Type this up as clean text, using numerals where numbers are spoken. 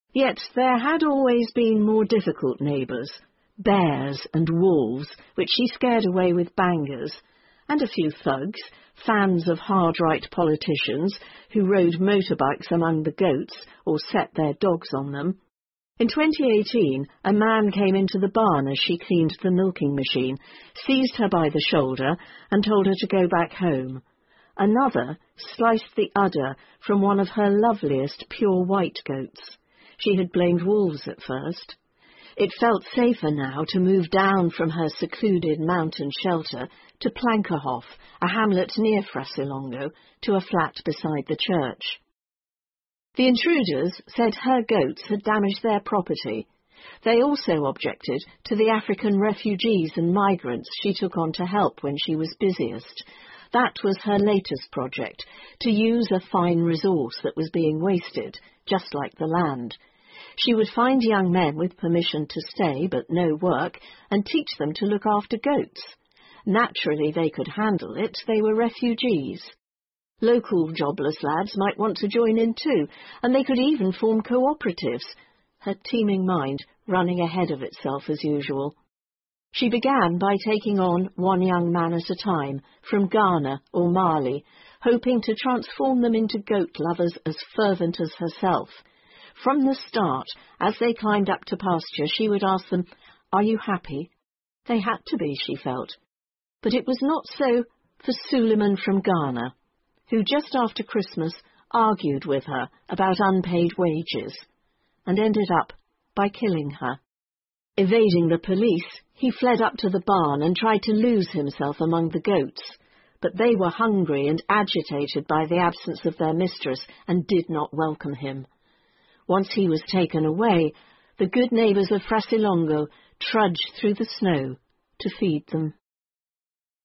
Yet there had always been more difficult neighbours, bears and wolves, which she scared away with bangers, and a few thugs, fans of hard-right politicians, who rode motorbikes among the goats or set their dogs on them. In 2018, a man came into the barn as she cleaned the milking machine, seized her by the shoulder and told her to go back home. Another sliced the udder from one of her loveliest pure white goats. She had blamed wolves at first. It felt safer now to move down from her secluded mountain shelter to Plankerhof, a hamlet near Frasilongo, to a flat beside the church. The intruders said her goats had damaged their property. They also objected to the African refugees and migrants she took on to help when she was busiest. That was her latest project, to use a fine resource that was being wasted, just like the land. She would find young men with permission to stay but no work and teach them to look after goats. Naturally, they could handle it. They were refugees. Local jobless lads might want to join in too, and they could even form cooperatives, her teeming mind running ahead of itself as usual. She began by taking on one young man at a time, from Ghana or Mali, hoping to transform them into goat lovers as fervent as herself. From the start, as they climbed up to pasture, she would ask them, "Are you happy?" They had to be, she felt. But it was not so for Suleiman from Ghana, who just after Christmas argued with her about unpaid wages, and ended up by killing her. Evading the police, he fled up to the barn and tried to lose himself among the goats, but they were hungry and agitated by the absence of their mistress and did not welcome him. Once he was taken away, the good neighbours of Frasilongo trudged through the snow to feed them.